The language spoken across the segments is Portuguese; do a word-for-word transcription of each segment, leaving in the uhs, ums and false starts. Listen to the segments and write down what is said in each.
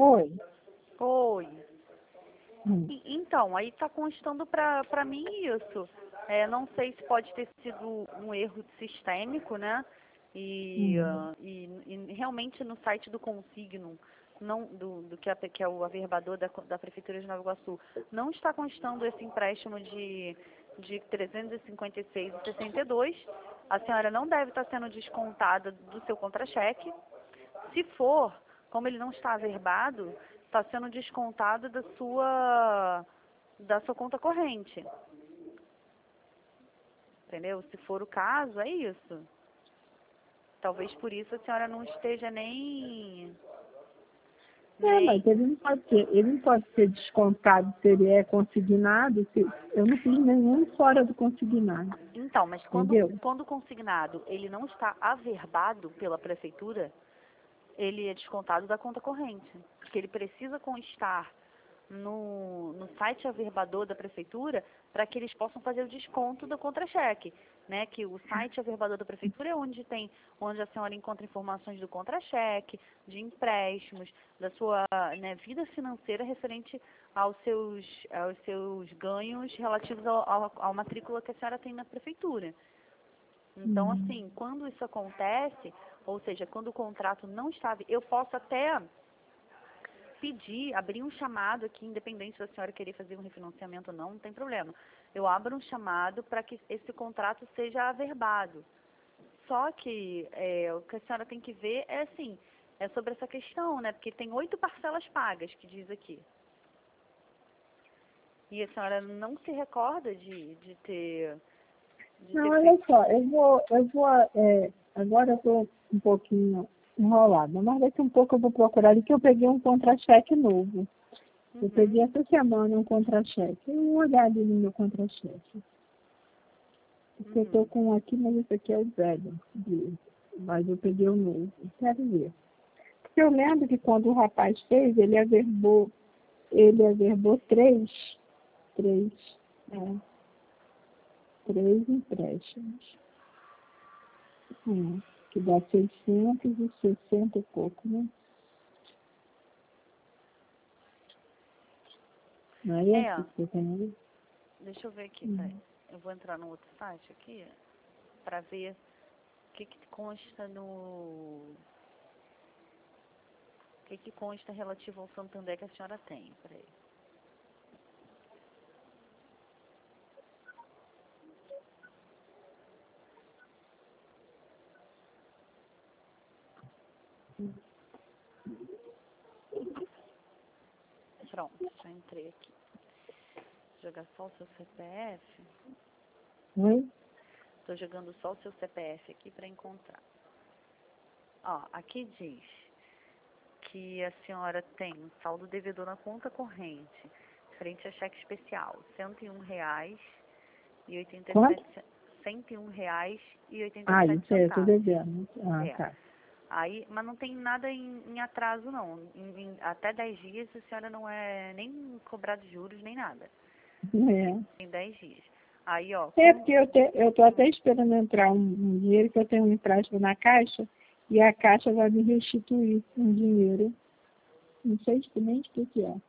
Oi. Oi. Hum. E- então, aí está constando para para mim isso. É, não sei se pode ter sido um erro sistêmico, né? E, Hum. ah, e, e realmente no site do Consignum, não, do, do que, é, que é o averbador da, da Prefeitura de Nova Iguaçu, não está constando esse empréstimo de, de trezentos e cinquenta e seis reais e sessenta e dois centavos. A senhora não deve estar sendo descontada do seu contra-cheque. Se for, como ele não está averbado, está sendo descontado da sua, da sua conta corrente. Entendeu? Se for o caso, é isso. Talvez por isso a senhora não esteja nem... É, nem... mas ele não pode ser, ele não pode ser descontado se ele é consignado. Se, eu não fiz nenhum fora do consignado. Então, mas quando, Entendeu? quando o consignado ele não está averbado pela prefeitura, ele é descontado da conta corrente. Porque ele precisa constar no, no site averbador da prefeitura para que eles possam fazer o desconto do contra-cheque, né? Que o site averbador da prefeitura é onde tem, onde a senhora encontra informações do contra-cheque, de empréstimos, da sua, né, vida financeira referente aos seus, aos seus ganhos relativos ao, ao, à matrícula que a senhora tem na prefeitura. Então, Hum. assim, quando isso acontece, ou seja, quando o contrato não está, eu posso até pedir, abrir um chamado aqui, independente da senhora querer fazer um refinanciamento ou não, não tem problema. Eu abro um chamado para que esse contrato seja averbado. Só que é, o que a senhora tem que ver é assim, é sobre essa questão, né? Porque tem oito parcelas pagas, que diz aqui. E a senhora não se recorda de, de ter, de Não, ter olha feito. só, eu vou, eu vou, é, agora eu estou um pouquinho enrolada, mas daqui um pouco eu vou procurar ali que eu peguei um contra-cheque novo. Eu Uhum, peguei essa semana um contra-cheque. Eu vou olhar ali no meu contra-cheque. Porque eu estou uhum. com um aqui, mas esse aqui é o velho. de- Mas eu peguei o novo. Quero ver. Porque eu lembro que quando o rapaz fez, ele averbou, ele averbou três, três, é, três empréstimos. Hum, que dá seiscentos e sessenta e pouco, né? Não é esse É, que você tem aí? deixa eu ver aqui, peraí. Hum. Eu vou entrar no outro site aqui para ver o que, que consta no. O que, que consta relativo ao Santander que a senhora tem? Peraí. Pronto, já entrei aqui. Jogar só o seu C P F. Oi? Estou jogando só o seu C P F aqui para encontrar. Ó, aqui diz que a senhora tem um saldo devedor na conta corrente, frente a cheque especial, cento e um reais e oitenta e Quanto? sete cento e um reais e oitenta e Ah, sete isso é, eu tô centavos. devendo. Ah, É. tá. Aí, mas não tem nada em, em atraso não. Em, em- até dez dias a senhora não é nem cobrado juros nem nada. Tem, É. tem dez dias. Aí, ó, É como. porque eu, te, eu tô até esperando entrar um, um dinheiro que eu tenho um empréstimo na Caixa e a Caixa vai me restituir um dinheiro. Não sei exatamente o que que é.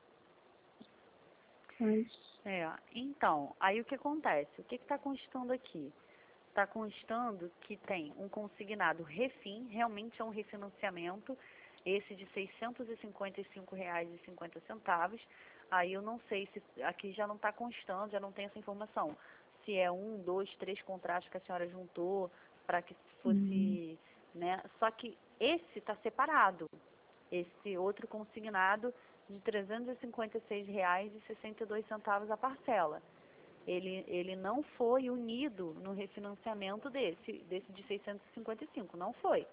Mas, É, então, aí o que acontece? O que está constando aqui? Está constando que tem um consignado refim, realmente é um refinanciamento, esse de seiscentos e cinquenta e cinco reais e cinquenta centavos. Aí eu não sei se aqui já não está constando, já não tem essa informação. Se é um, dois, três contratos que a senhora juntou para que hum, fosse, né? Só que esse está separado. Esse outro consignado de trezentos e cinquenta e seis reais e sessenta e dois centavos a parcela. Ele, ele não foi unido no refinanciamento desse, desse de seiscentos e cinquenta e cinco, não foi.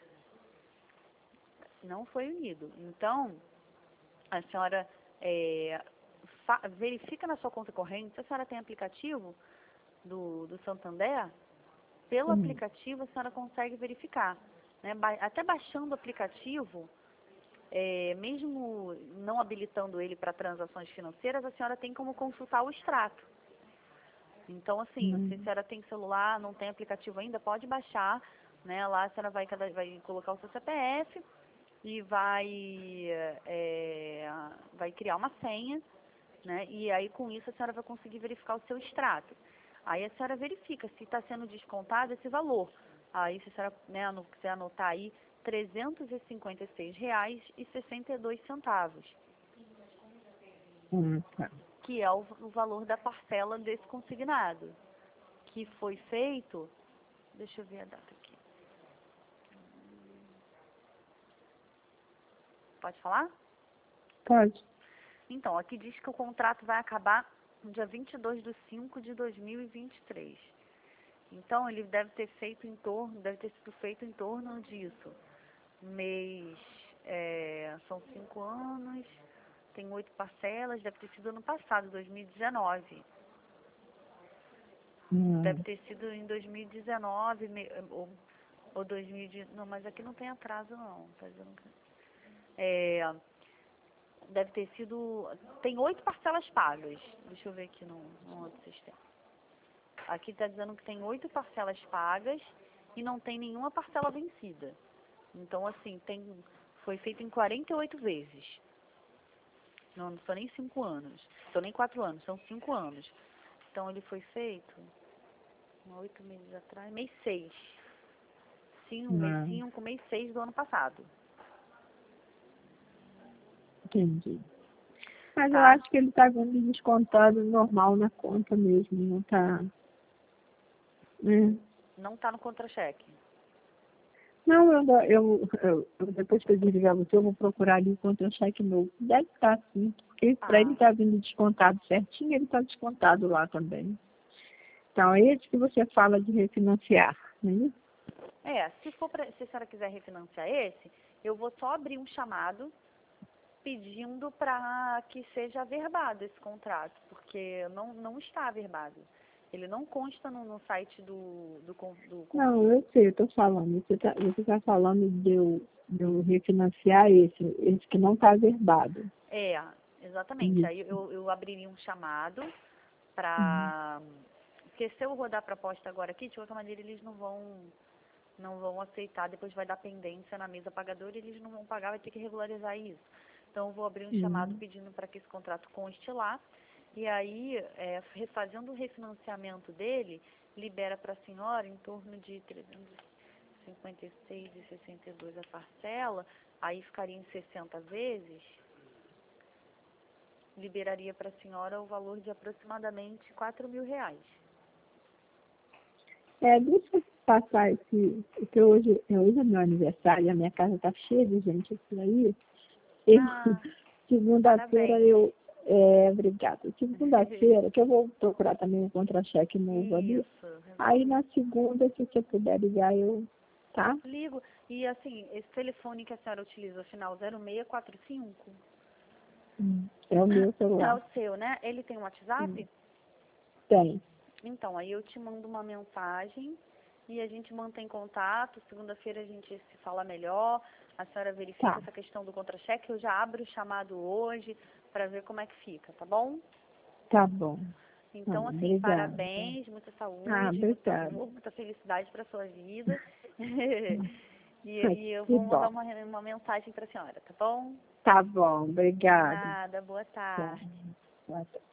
Não foi unido. Então, a senhora é, fa- verifica na sua conta corrente, se a senhora tem aplicativo do, do Santander, pelo hum, aplicativo a senhora consegue verificar. Né? Ba- Até baixando o aplicativo, é, mesmo não habilitando ele para transações financeiras, a senhora tem como consultar o extrato. Então, assim, se a hum, senhora tem celular, não tem aplicativo ainda, pode baixar, né? Lá a senhora vai, cada- vai colocar o seu C P F e vai, é, vai criar uma senha, né? E aí com isso a senhora vai conseguir verificar o seu extrato. Aí a senhora verifica se está sendo descontado esse valor. Aí se a senhora, né, não quiser anotar aí, trezentos e cinquenta e seis reais e sessenta e dois centavos. Hum, tá. Que é o, o valor da parcela desse consignado, que foi feito, deixa eu ver a data aqui. Pode falar? Pode. Então, aqui diz que o contrato vai acabar no dia vinte e dois de cinco de dois mil e vinte e três. Então, ele deve ter feito em torno, deve ter sido feito em torno disso. Mês, é, são cinco anos, tem oito parcelas, deve ter sido ano passado, dois mil e dezenove. Hum. Deve ter sido em dois mil e dezenove, ou, ou dois mil e dezenove, não, mas aqui não tem atraso não, tá dizendo que... É, deve ter sido, tem oito parcelas pagas, deixa eu ver aqui no, no outro sistema. Aqui está dizendo que tem oito parcelas pagas e não tem nenhuma parcela vencida. Então, assim, tem, foi feito em quarenta e oito vezes. Não, não são nem cinco anos, são nem quatro anos, são cinco anos. Então, ele foi feito oito meses atrás, mês seis. Sim, um mês cinco, mês seis do ano passado. Entendi. Mas Tá. eu acho que ele está vindo descontado normal na conta mesmo, não está... Né? Não está no contra-cheque. Não, eu, eu, eu, eu, depois que eu desligar você, eu vou procurar ali o contra-cheque novo. Deve estar sim, porque Ah. para ele estar vindo descontado certinho, ele está descontado lá também. Então, é esse que você fala de refinanciar, né? É, se, for pra, se a senhora quiser refinanciar esse, eu vou só abrir um chamado pedindo para que seja averbado esse contrato, porque não, não está averbado. Ele não consta no, no site do, do, do... Não, eu sei, eu estou falando. Você está você tá falando de eu, de eu refinanciar esse, esse que não está averbado. É, exatamente. Isso. Aí eu, eu abriria um chamado para... Uhum. Porque se eu rodar a proposta agora aqui, de qualquer maneira eles não vão... não vão aceitar, depois vai dar pendência na mesa pagadora e eles não vão pagar, vai ter que regularizar isso. Então, eu vou abrir um Uhum. chamado pedindo para que esse contrato conste lá, e aí, é, fazendo o refinanciamento dele, libera para a senhora em torno de trezentos e cinquenta e seis reais e sessenta e dois centavos a parcela, aí ficaria em sessenta vezes, liberaria para a senhora o valor de aproximadamente quatro mil reais. É, deixa eu passar esse, porque hoje, hoje é meu aniversário, a minha casa está cheia de gente aqui aí. Eu, Ah, segunda-feira parabéns. eu, é, obrigada, segunda-feira, que eu vou procurar também um contra-cheque novo ali. Isso, Aí resolve. na segunda, se você puder ligar, eu, tá? Ligo. E assim, esse telefone que a senhora utiliza, final zero seis quatro cinco, Hum, É o meu é celular. o seu, né? Ele tem um WhatsApp? Hum, Tem. Então, aí eu te mando uma mensagem e a gente mantém contato. Segunda-feira a gente se fala melhor. A senhora verifica Tá. essa questão do contra-cheque. Eu já abro o chamado hoje para ver como é que fica, tá bom? Tá bom. Então, Tá, assim, obrigada. parabéns, muita saúde, Ah, muito obrigada. amor, muita felicidade para sua vida. e, Ai, e eu que vou mandar bom. uma, uma mensagem para a senhora, tá bom? Tá bom, De obrigada. nada, boa Tá. tarde. Boa tarde.